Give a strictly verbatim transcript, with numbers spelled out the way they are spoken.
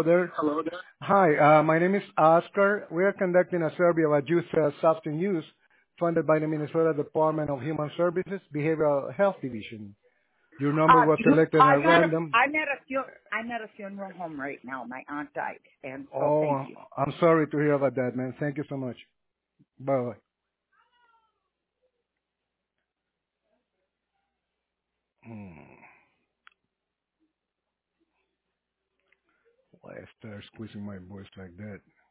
Hello there. Hi, uh, my name is Oscar. We are conducting a survey about youth uh, substance use funded by the Minnesota Department of Human Services Behavioral Health Division. Your number Uh, was do you, selected I'm at at a random. I'm at a fu- I'm at a funeral home right now. My aunt died, and so thank Oh, you. I'm sorry to hear about that, man. Thank you so much. Bye-bye. Hmm. Why I start squeezing my voice like that?